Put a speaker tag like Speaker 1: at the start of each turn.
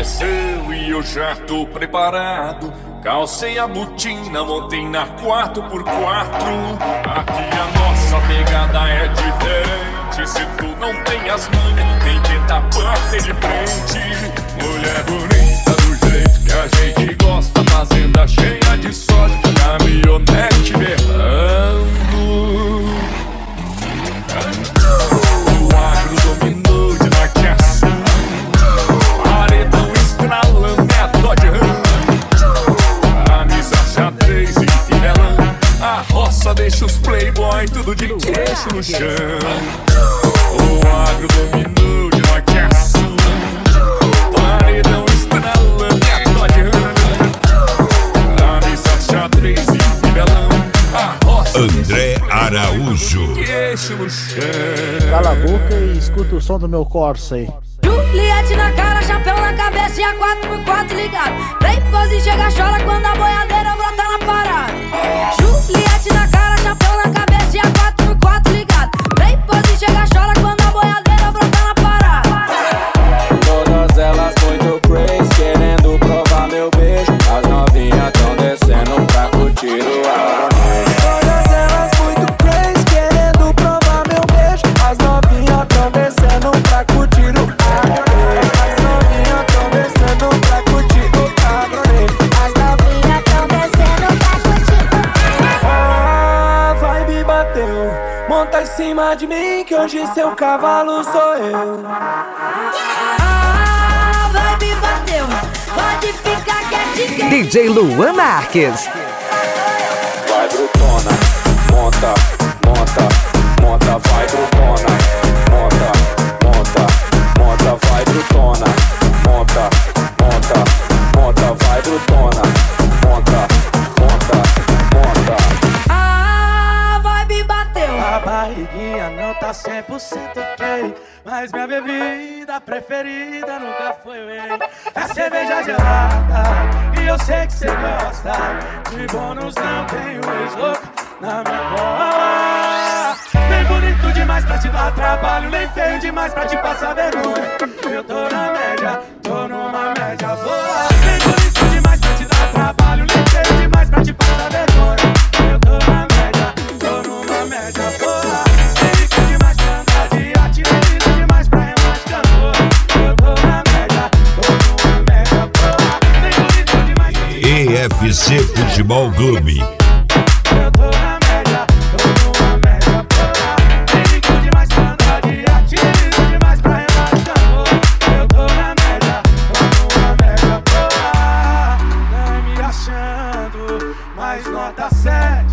Speaker 1: amanheceu e eu já tô preparado. Calcei a botina, montei na 4x4. Aqui a nossa pegada é diferente. Se tu não tem as manhas, nem tenta bater de frente. Mulher bonita do jeito que a gente gosta, fazenda cheia de soja, caminhonete berrando. O agro dominou de marcação, paredão estralando é a Dodge Ram, camisa xadrez e fivelão. A roça deixa os playboy tudo de queixo no chão. O agro dominou de marcação, paredão estralando é a Dodge Ram, camisa xadrez e fivelão. A roça
Speaker 2: André Araújo.
Speaker 1: queixo no chão.
Speaker 3: Cala a boca e escuta o som do meu Corsa aí.
Speaker 4: Juliette na cara, chapéu na cabeça e a 4x4 ligado. Play pose chega, chora quando a boiadeira brota na parada. Juliette na cara, chapéu na cabeça e a 4x4 ligado. Play pose chega, chora quando a boiadeira brota na parada.
Speaker 5: Todas elas muito crazy, querendo provar meu beijo. As novinhas tão descendo pra curtir o agronejo. Todas elas muito crazy, querendo provar meu beijo. As novinhas tão descendo pra curtir o agronejo. As novinhas tão descendo pra curtir o agronejo.
Speaker 4: As novinhas tão descendo pra curtir o agronejo.
Speaker 5: A vibe bateu, monta em cima de mim que hoje seu cavalo sou eu.
Speaker 4: A vibe bateu, pode ficar quietinho.
Speaker 6: DJ Luan Marques.
Speaker 5: Vai brutona, monta, monta, monta, vai brutona, monta, monta, monta, vai brutona, monta, monta, monta, vai brutona, monta, monta, monta.
Speaker 4: A vibe bateu.
Speaker 7: A barriguinha não tá 100% ok, mas minha bebida preferida nunca foi whey. É cerveja gelada e eu sei que cê gosta. De bônus não tenho ex-louco na minha cola. Nem bonito demais pra te dar trabalho, nem feio demais pra te passar vergonha. Eu tô na média, tô numa média boa. Nem bonito demais pra te dar trabalho, nem feio demais pra te passar vergonha. Eu tô na média, tô numa média boa. Nem rico demais pra andar de arte, nem lindo demais pra remar de cantor. Eu tô na média, tô numa média boa. Nem bonito demais pra te
Speaker 2: EFC Futebol Clube.
Speaker 7: eu tô na média, tô numa média boa. Nem rico demais pra andar de arte, nem lindo demais pra remar de cantor. Eu tô na média, tô numa média boa. Não me achando, mas nota 7.